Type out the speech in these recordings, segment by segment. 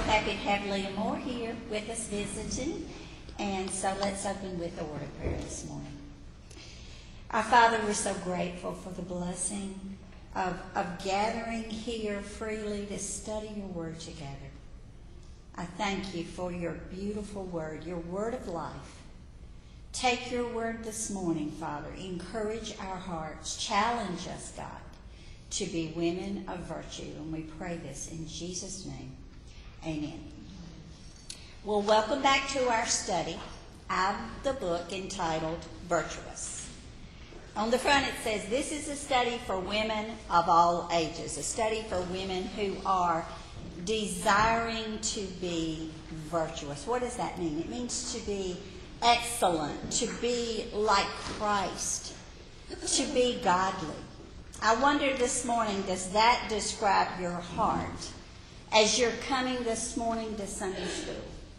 happy to have Leah Moore here with us visiting. And so let's open with a word of prayer this morning. Our Father, we're so grateful for the blessing of gathering here freely to study your word together. I thank you for your beautiful word, your word of life. Take your word this morning, Father. Encourage our hearts. Challenge us, God, to be women of virtue. And we pray this in Jesus' name. Amen. Well, welcome back to our study of the book entitled Virtuous. On the front it says, this is a study for women of all ages, a study for women who are desiring to be virtuous. What does that mean? It means to be excellent, to be like Christ, to be godly. I wonder this morning, does that describe your heart as you're coming this morning to Sunday school?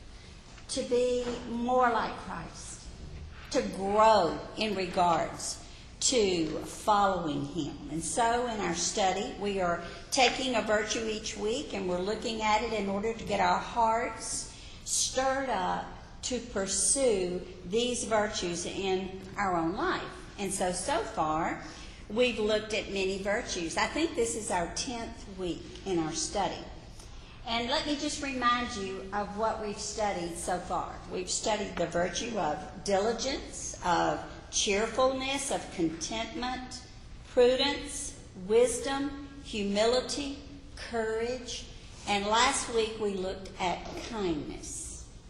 To be more like Christ, to grow in regards to following him. And so in our study, we are taking a virtue each week and we're looking at it in order to get our hearts stirred up to pursue these virtues in our own life. And so far, we've looked at many virtues. I think this is our 10th week in our study. And let me just remind you of what we've studied so far. We've studied the virtue of diligence, of cheerfulness, of contentment, prudence, wisdom, humility, courage, and last week we looked at kindness.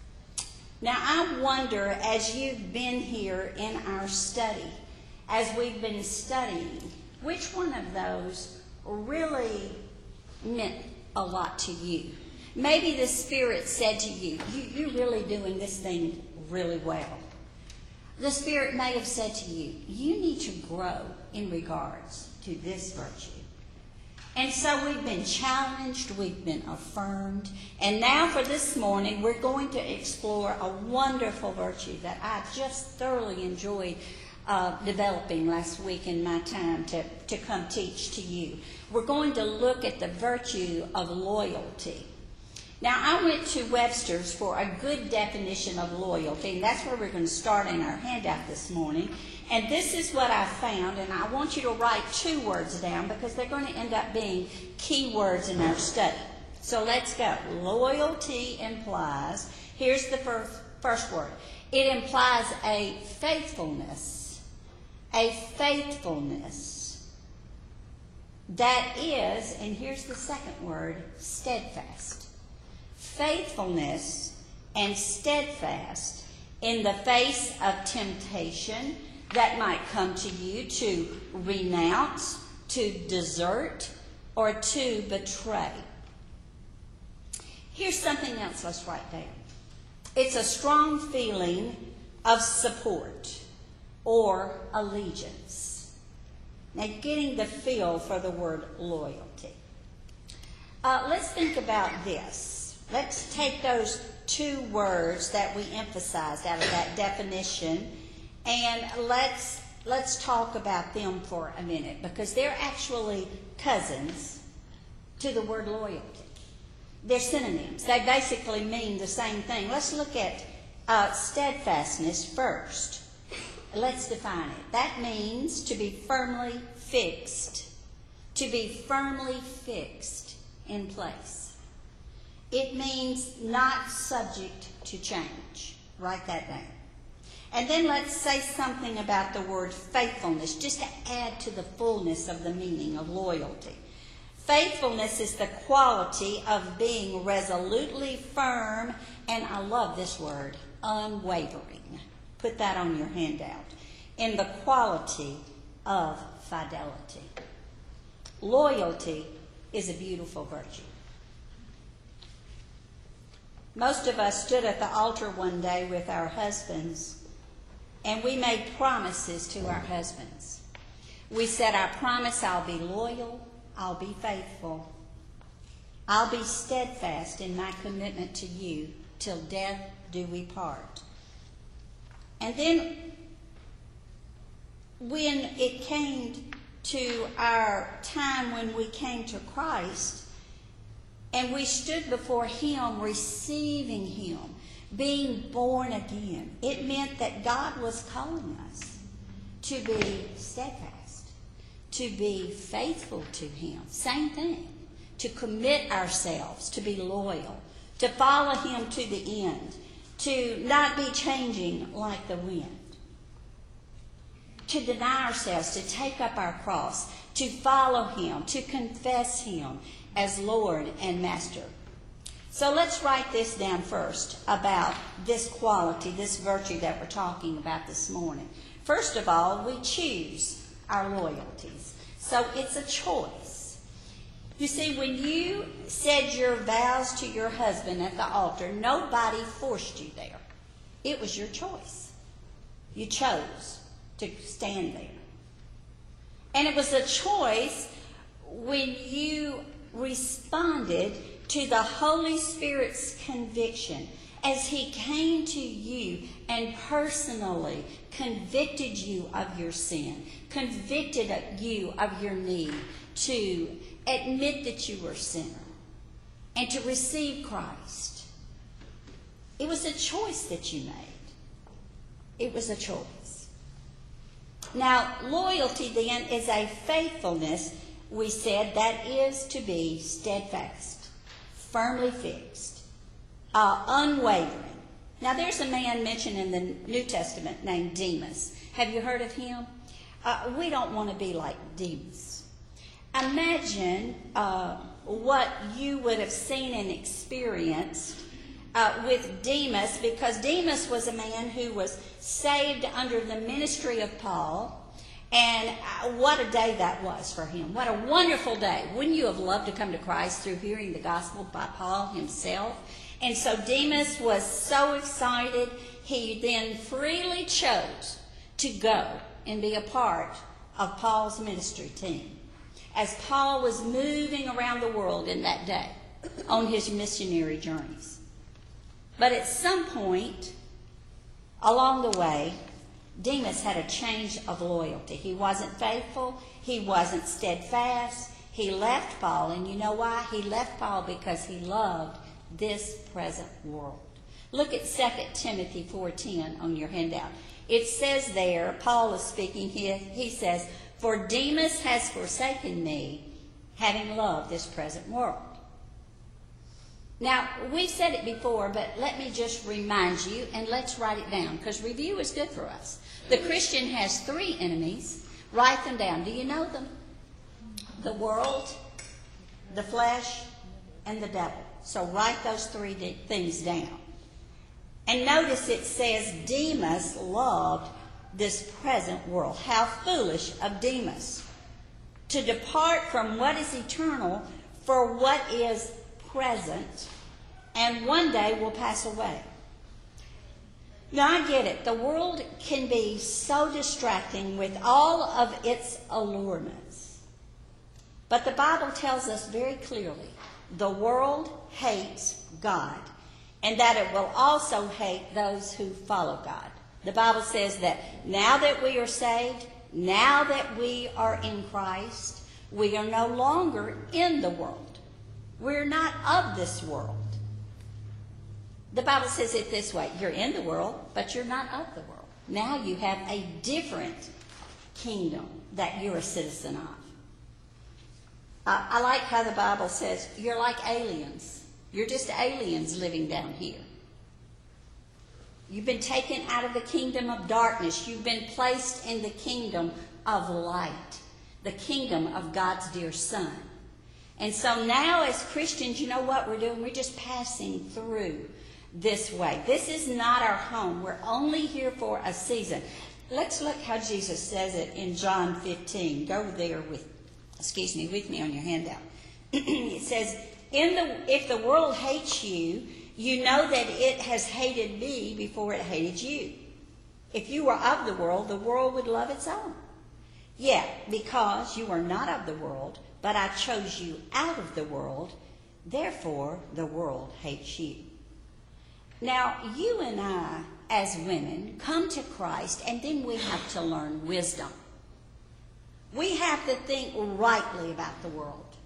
Now I wonder, as you've been here in our study, as we've been studying, which one of those really meant a lot to you? Maybe the Spirit said to you, you're really doing this thing really well. The Spirit may have said to you, you need to grow in regards to this virtue. And so we've been challenged, we've been affirmed, and now for this morning we're going to explore a wonderful virtue that I just thoroughly enjoyed developing last week in my time to come teach to you. We're going to look at the virtue of loyalty. Now, I went to Webster's for a good definition of loyalty, and that's where we're going to start in our handout this morning. And this is what I found, and I want you to write 2 words down because they're going to end up being key words in our study. So let's go. Loyalty implies, here's the first word. It implies a faithfulness that is, and here's the second word, steadfast. Faithfulness and steadfast in the face of temptation that might come to you to renounce, to desert, or to betray. Here's something else let's write down. It's a strong feeling of support or allegiance. Now, getting the feel for the word loyalty. Let's think about this. Let's take those 2 words that we emphasized out of that definition, and let's talk about them for a minute, because they're actually cousins to the word loyalty. They're synonyms. They basically mean the same thing. Let's look at steadfastness first. Let's define it. That means to be firmly fixed in place. It means not subject to change. Write that down. And then let's say something about the word faithfulness, just to add to the fullness of the meaning of loyalty. Faithfulness is the quality of being resolutely firm, and I love this word, unwavering. Put that on your handout. In the quality of fidelity. Loyalty is a beautiful virtue. Most of us stood at the altar one day with our husbands, and we made promises to our husbands. We said, I promise I'll be loyal, I'll be faithful, I'll be steadfast in my commitment to you till death do we part. And then when it came to our time when we came to Christ, And we stood before him, receiving him, being born again. It meant that God was calling us to be steadfast, to be faithful to him. Same thing. To commit ourselves, to be loyal, to follow him to the end, to not be changing like the wind, to deny ourselves, to take up our cross, to follow him, to confess him as Lord and Master. So let's write this down first about this quality, this virtue that we're talking about this morning. First of all, we choose our loyalties. So it's a choice. You see, when you said your vows to your husband at the altar, nobody forced you there. It was your choice. You chose to stand there. And it was a choice when you responded to the Holy Spirit's conviction as he came to you and personally convicted you of your sin, convicted you of your need to admit that you were a sinner and to receive Christ. It was a choice that you made. It was a choice. Now, loyalty then is a faithfulness, we said, that is to be steadfast, firmly fixed, unwavering. Now, there's a man mentioned in the New Testament named Demas. Have you heard of him? We don't want to be like Demas. Imagine what you would have seen and experienced with Demas, because Demas was a man who was saved under the ministry of Paul. And what a day that was for him. What a wonderful day. Wouldn't you have loved to come to Christ through hearing the gospel by Paul himself? And so Demas was so excited, he then freely chose to go and be a part of Paul's ministry team as Paul was moving around the world in that day on his missionary journeys. But at some point along the way, Demas had a change of loyalty. He wasn't faithful. He wasn't steadfast. He left Paul. And you know why? He left Paul because he loved this present world. Look at 2 Timothy 4:10 on your handout. It says there, Paul is speaking here, he says, "For Demas has forsaken me, having loved this present world." Now, we've said it before, but let me just remind you, and let's write it down, because review is good for us. The Christian has 3 enemies. Write them down. Do you know them? The world, the flesh, and the devil. So write those 3 things down. And notice it says Demas loved this present world. How foolish of Demas to depart from what is eternal for what is present and one day will pass away. Now, I get it. The world can be so distracting with all of its allurements. But the Bible tells us very clearly, the world hates God, and that it will also hate those who follow God. The Bible says that now that we are saved, now that we are in Christ, we are no longer in the world. We're not of this world. The Bible says it this way: you're in the world, but you're not of the world. Now you have a different kingdom that you're a citizen of. I like how the Bible says you're like aliens. You're just aliens living down here. You've been taken out of the kingdom of darkness. You've been placed in the kingdom of light, the kingdom of God's dear Son. And so now as Christians, you know what we're doing? We're just passing through this way. This is not our home. We're only here for a season. Let's look how Jesus says it in John 15. Go there with me on your handout. It says, if the world hates you, you know that it has hated me before it hated you. If you were of the world would love its own. Yeah, because you are not of the world, but I chose you out of the world, therefore the world hates you. Now, you and I, as women, come to Christ, and then we have to learn wisdom. We have to think rightly about the world.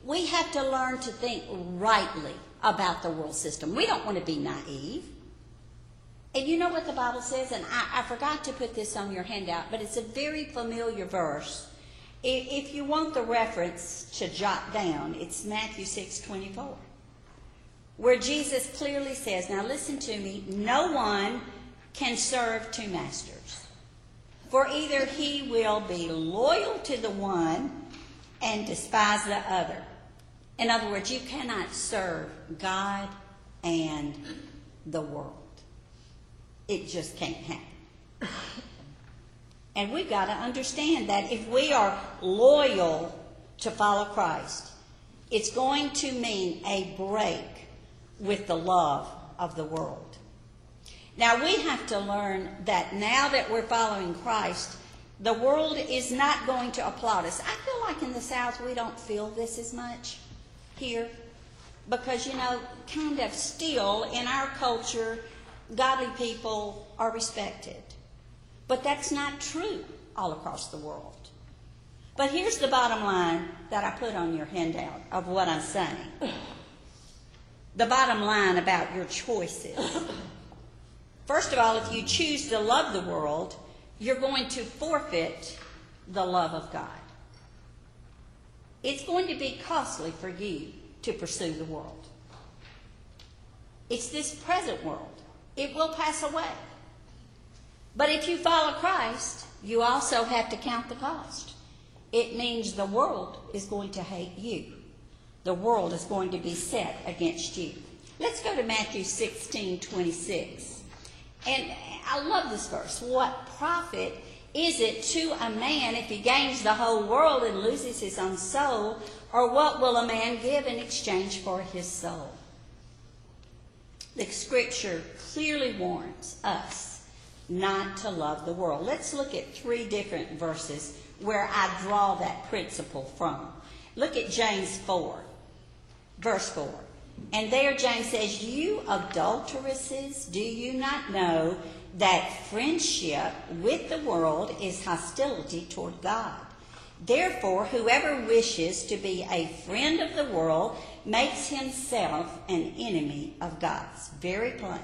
We have to learn to think rightly about the world system. We don't want to be naive. And you know what the Bible says? And I forgot to put this on your handout, but it's a very familiar verse. If you want the reference to jot down, it's Matthew 6:24, where Jesus clearly says, now listen to me, no one can serve two masters. For either he will be loyal to the one and despise the other. In other words, you cannot serve God and the world. It just can't happen. And we've got to understand that if we are loyal to follow Christ, it's going to mean a break with the love of the world. Now we have to learn that now that we're following Christ, the world is not going to applaud us. I feel like in the South we don't feel this as much here because, kind of still in our culture, godly people are respected. But that's not true all across the world. But here's the bottom line that I put on your handout of what I'm saying. The bottom line about your choices. First of all, if you choose to love the world, you're going to forfeit the love of God. It's going to be costly for you to pursue the world. It's this present world. It will pass away. But if you follow Christ, you also have to count the cost. It means the world is going to hate you. The world is going to be set against you. Let's go to Matthew 16:26. And I love this verse. What profit is it to a man if he gains the whole world and loses his own soul? Or what will a man give in exchange for his soul? The scripture clearly warns us not to love the world. Let's look at 3 different verses where I draw that principle from. Look at James 4, verse 4. And there James says, you adulteresses, do you not know that friendship with the world is hostility toward God? Therefore, whoever wishes to be a friend of the world makes himself an enemy of God. It's very plain.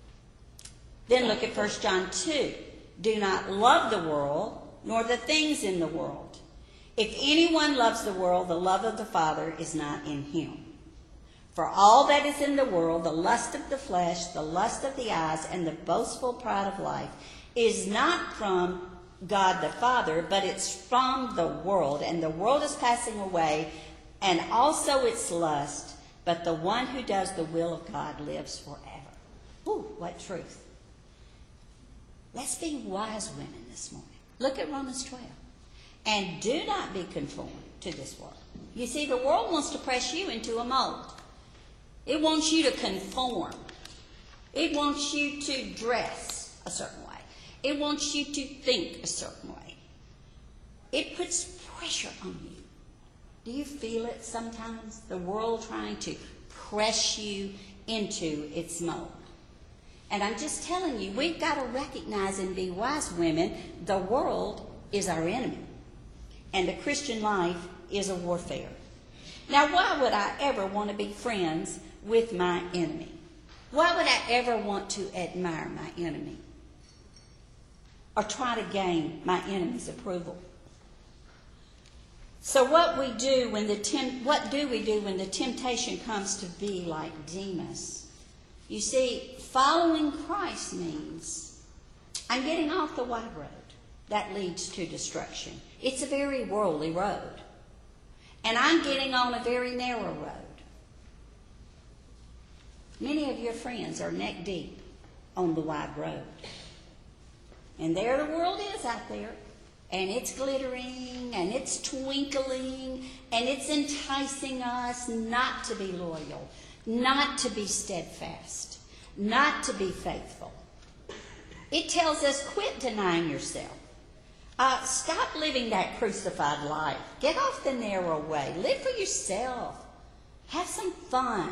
Then look at 1 John 2. Do not love the world, nor the things in the world. If anyone loves the world, the love of the Father is not in him. For all that is in the world, the lust of the flesh, the lust of the eyes, and the boastful pride of life, is not from God the Father, but it's from the world. And the world is passing away, and also its lust, but the one who does the will of God lives forever. Ooh, what truth. Let's be wise women this morning. Look at Romans 12. And do not be conformed to this world. You see, the world wants to press you into a mold. It wants you to conform. It wants you to dress a certain way. It wants you to think a certain way. It puts pressure on you. Do you feel it sometimes? The world trying to press you into its mold. And I'm just telling you, we've got to recognize and be wise women. The world is our enemy. And the Christian life is a warfare. Now, why would I ever want to be friends with my enemy? Why would I ever want to admire my enemy? Or try to gain my enemy's approval? So what do we do when the temptation comes to be like Demas? You see, following Christ means I'm getting off the wide road that leads to destruction. It's a very worldly road. And I'm getting on a very narrow road. Many of your friends are neck deep on the wide road. And there the world is out there. And it's glittering, and it's twinkling, and it's enticing us not to be loyal, not to be steadfast, not to be faithful. It tells us, quit denying yourself. Stop living that crucified life. Get off the narrow way. Live for yourself. Have some fun.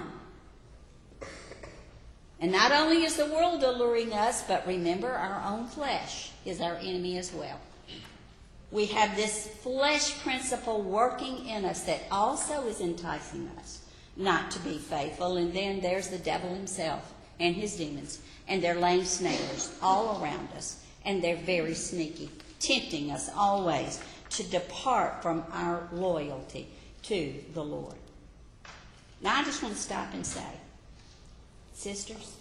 And not only is the world alluring us, but remember, our own flesh is our enemy as well. We have this flesh principle working in us that also is enticing us not to be faithful. And then there's the devil himself and his demons. And they're laying snares all around us. And they're very sneaky, tempting us always to depart from our loyalty to the Lord. Now I just want to stop and say, sisters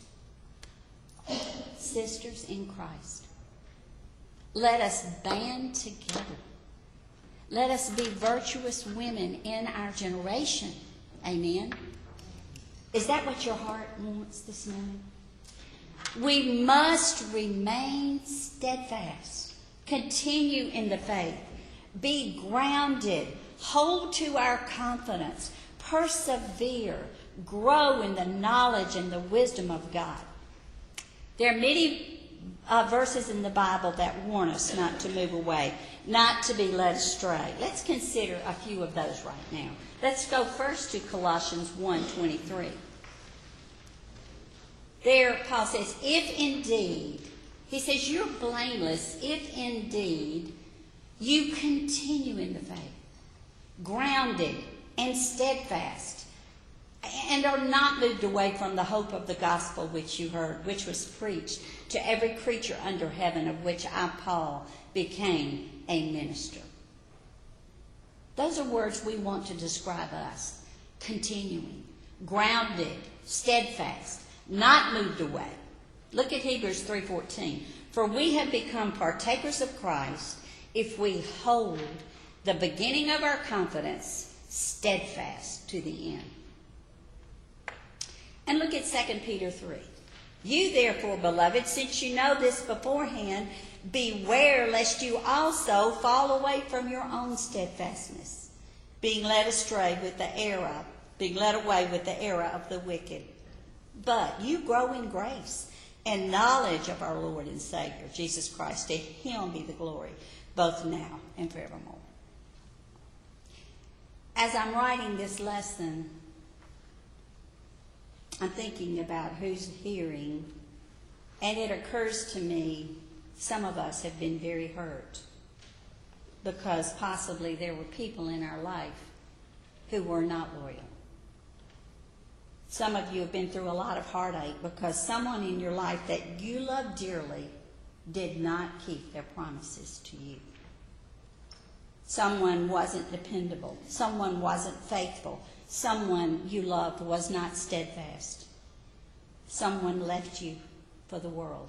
in Christ, let us band together. Let us be virtuous women in our generation. Amen. Is that what your heart wants this morning? We must remain steadfast, continue in the faith, be grounded, hold to our confidence, persevere, grow in the knowledge and the wisdom of God. There are many verses in the Bible that warn us not to move away, not to be led astray. Let's consider a few of those right now. Let's go first to Colossians 1:23. There, Paul says, if indeed, he says, you're blameless if indeed you continue in the faith, grounded and steadfast, and are not moved away from the hope of the gospel which you heard, which was preached to every creature under heaven, of which I, Paul, became a minister. Those are words we want to describe us. Continuing, grounded, steadfast, not moved away. Look at Hebrews 3:14. For we have become partakers of Christ if we hold the beginning of our confidence steadfast to the end. And look at 2 Peter 3. You therefore, beloved, since you know this beforehand, beware lest you also fall away from your own steadfastness, being led away with the error of the wicked. But you grow in grace and knowledge of our Lord and Savior, Jesus Christ. To him be the glory, both now and forevermore. As I'm writing this lesson, I'm thinking about who's hearing, and it occurs to me some of us have been very hurt because possibly there were people in our life who were not loyal. Some of you have been through a lot of heartache because someone in your life that you love dearly did not keep their promises to you. Someone wasn't dependable. Someone wasn't faithful. Someone you loved was not steadfast. Someone left you for the world.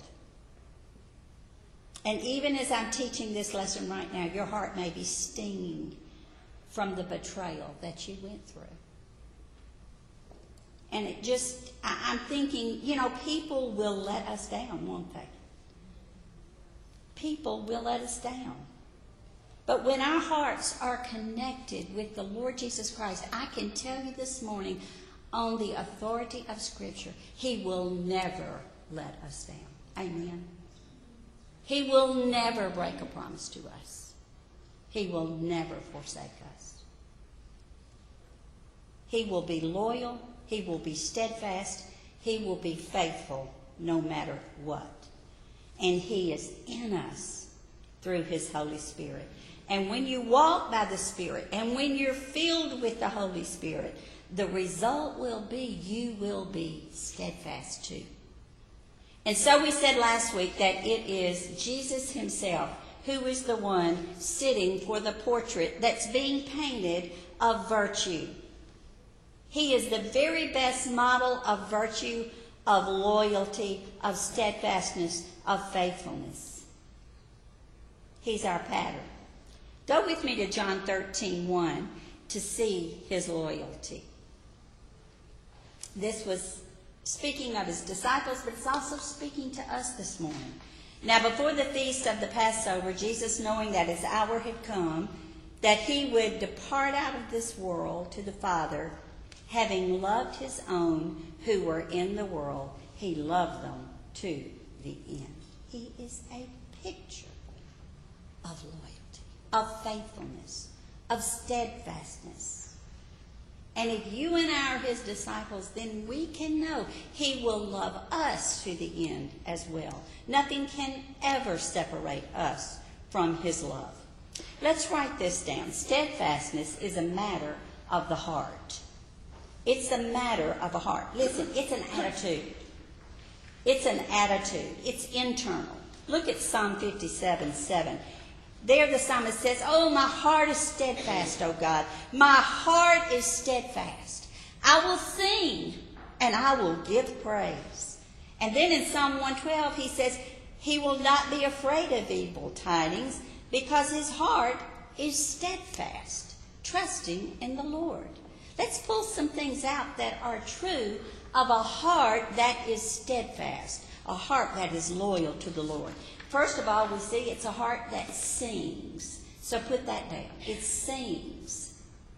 And even as I'm teaching this lesson right now, your heart may be stinging from the betrayal that you went through. And I'm thinking, people will let us down, won't they? People will let us down. But when our hearts are connected with the Lord Jesus Christ, I can tell you this morning, on the authority of Scripture, He will never let us down. Amen. He will never break a promise to us. He will never forsake us. He will be loyal. He will be steadfast. He will be faithful no matter what. And He is in us through His Holy Spirit. And when you walk by the Spirit, and when you're filled with the Holy Spirit, the result will be you will be steadfast too. And so we said last week that it is Jesus Himself who is the one sitting for the portrait that's being painted of virtue. He is the very best model of virtue, of loyalty, of steadfastness, of faithfulness. He's our pattern. Go with me to John 13:1 to see His loyalty. This was speaking of His disciples, but it's also speaking to us this morning. Now, before the feast of the Passover, Jesus, knowing that His hour had come, that He would depart out of this world to the Father, having loved His own who were in the world, He loved them to the end. He is a picture of loyalty, of faithfulness, of steadfastness. And if you and I are His disciples, then we can know He will love us to the end as well. Nothing can ever separate us from His love. Let's write this down. Steadfastness is a matter of the heart. It's a matter of the heart. Listen, it's an attitude. It's an attitude. It's internal. Look at Psalm 57:7. There the psalmist says, "Oh, my heart is steadfast, O God. My heart is steadfast. I will sing and I will give praise." And then in Psalm 112 he says, he will not be afraid of evil tidings because his heart is steadfast, trusting in the Lord. Let's pull some things out that are true of a heart that is steadfast, a heart that is loyal to the Lord. First of all, we see it's a heart that sings. So put that down. It sings.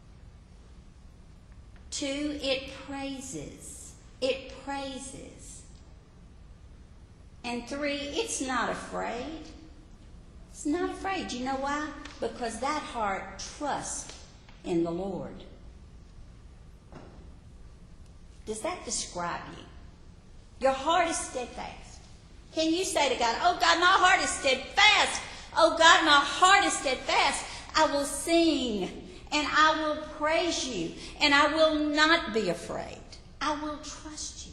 2, it praises. It praises. And 3, it's not afraid. It's not afraid. You know why? Because that heart trusts in the Lord. Does that describe you? Your heart is steadfast. Can you say to God, "Oh God, my heart is steadfast. Oh God, my heart is steadfast. I will sing and I will praise you and I will not be afraid. I will trust you."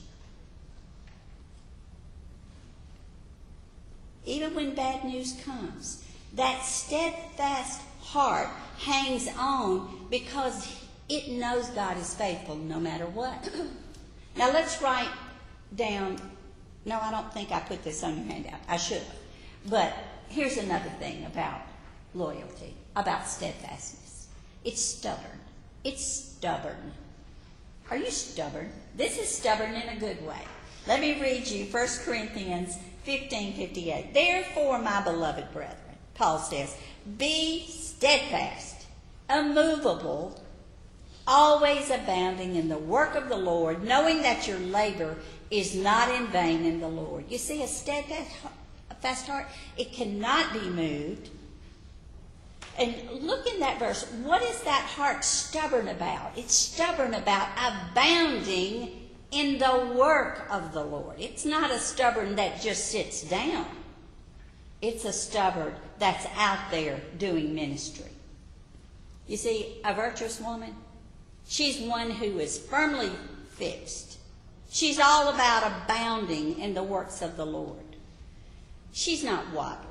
Even when bad news comes, that steadfast heart hangs on because it knows God is faithful no matter what. Now let's write down. No, I don't think I put this on your handout. I should have. But here's another thing about loyalty, about steadfastness. It's stubborn. It's stubborn. Are you stubborn? This is stubborn in a good way. Let me read you 1 Corinthians 15:58. "Therefore, my beloved brethren," Paul says, "be steadfast, immovable, always abounding in the work of the Lord, knowing that your labor is not in vain in the Lord." You see, a steadfast heart, it cannot be moved. And look in that verse. What is that heart stubborn about? It's stubborn about abounding in the work of the Lord. It's not a stubborn that just sits down. It's a stubborn that's out there doing ministry. You see, a virtuous woman, she's one who is firmly fixed. She's all about abounding in the works of the Lord. She's not wobbly.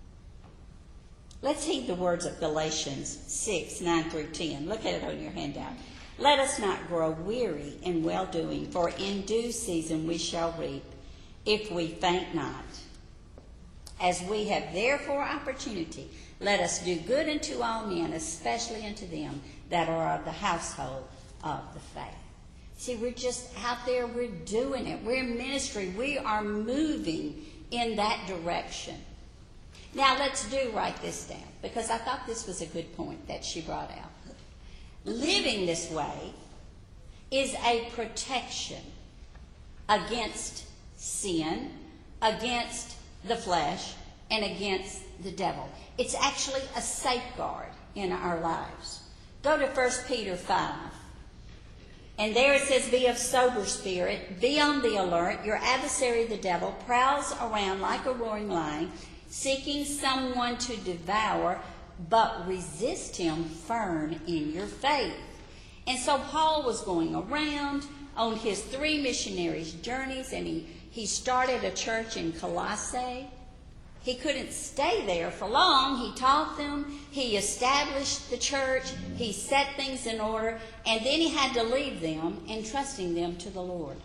Let's heed the words of Galatians 6:9-10. Look at it on your handout. "Let us not grow weary in well-doing, for in due season we shall reap, if we faint not. As we have therefore opportunity, let us do good unto all men, especially unto them that are of the household of the faith." See, we're just out there, we're doing it. We're in ministry. We are moving in that direction. Now let's write this down, because I thought this was a good point that she brought out. Living this way is a protection against sin, against the flesh, and against the devil. It's actually a safeguard in our lives. Go to 1 Peter 5. And there it says, "Be of sober spirit, be on the alert. Your adversary, the devil, prowls around like a roaring lion, seeking someone to devour, but resist him firm in your faith." And so Paul was going around on his 3 missionaries' journeys, and he started a church in Colossae. He couldn't stay there for long. He taught them. He established the church. He set things in order. And then he had to leave them, entrusting them to the Lord.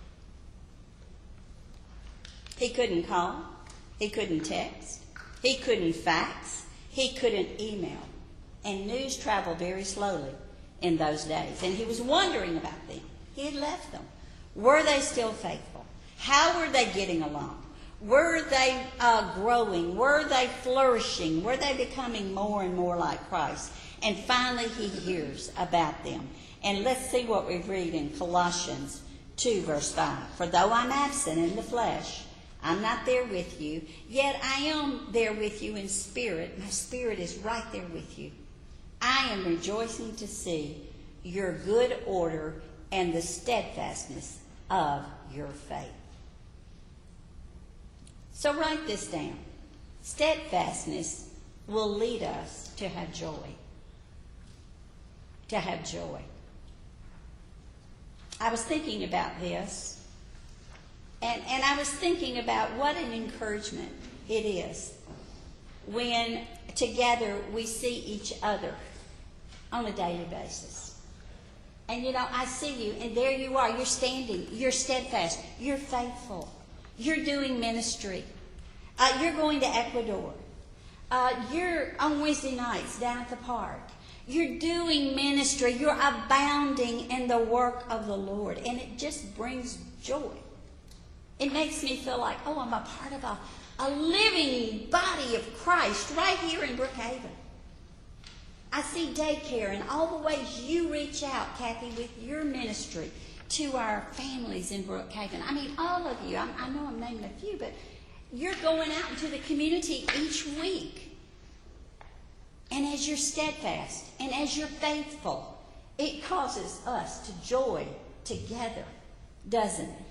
He couldn't call. He couldn't text. He couldn't fax. He couldn't email. And news traveled very slowly in those days. And he was wondering about them. He had left them. Were they still faithful? How were they getting along? Were they growing? Were they flourishing? Were they becoming more and more like Christ? And finally he hears about them. And let's see what we read in Colossians 2, verse 5. "For though I'm absent in the flesh, I'm not there with you, yet I am there with you in spirit." My spirit is right there with you. "I am rejoicing to see your good order and the steadfastness of your faith." So write this down. Steadfastness will lead us to have joy. To have joy. I was thinking about this, and I was thinking about what an encouragement it is when together we see each other on a daily basis. And I see you, and there you are. You're standing. You're steadfast. You're faithful. You're doing ministry. You're going to Ecuador. You're on Wednesday nights down at the park. You're doing ministry. You're abounding in the work of the Lord. And it just brings joy. It makes me feel like, oh, I'm a part of a living body of Christ right here in Brookhaven. I see daycare and all the ways you reach out, Kathy, with your ministry to our families in Brookhaven. I mean, all of you. I know I'm naming a few, but you're going out into the community each week. And as you're steadfast and as you're faithful, it causes us to joy together, doesn't it?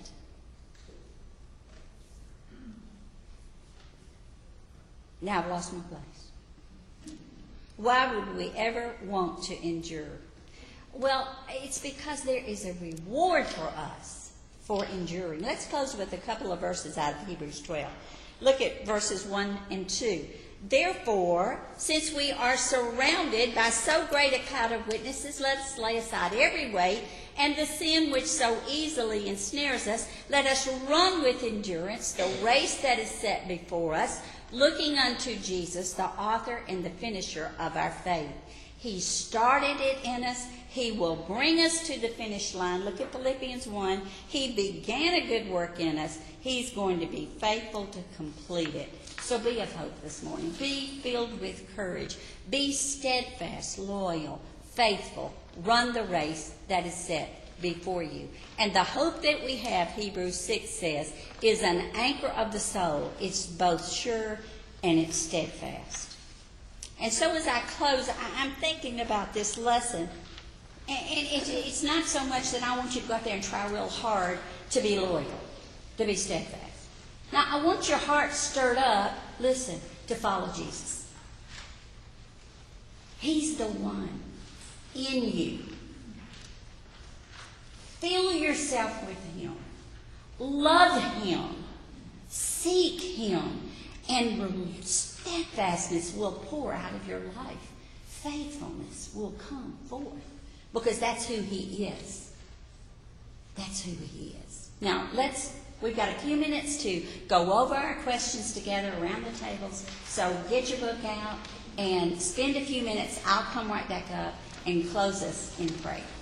Now I've lost my place. Why would we ever want to endure? Well, it's because there is a reward for us for enduring. Let's close with a couple of verses out of Hebrews 12. Look at verses 1 and 2. Therefore, since we are surrounded by so great a cloud of witnesses, let us lay aside every weight and the sin which so easily ensnares us. Let us run with endurance the race that is set before us, looking unto Jesus, the author and the finisher of our faith. He started it in us. He will bring us to the finish line. Look at Philippians 1. He began a good work in us. He's going to be faithful to complete it. So be of hope this morning. Be filled with courage. Be steadfast, loyal, faithful. Run the race that is set before you. And the hope that we have, Hebrews 6 says, is an anchor of the soul. It's both sure and it's steadfast. And so as I close, I'm thinking about this lesson. And it's not so much that I want you to go out there and try real hard to be loyal, to be steadfast. Now, I want your heart stirred up, listen, to follow Jesus. He's the one in you. Fill yourself with Him. Love Him. Seek Him. And steadfastness will pour out of your life. Faithfulness will come forth. Because that's who He is. That's who He is. Now, we've got a few minutes to go over our questions together around the tables. So get your book out and spend a few minutes. I'll come right back up and close us in prayer.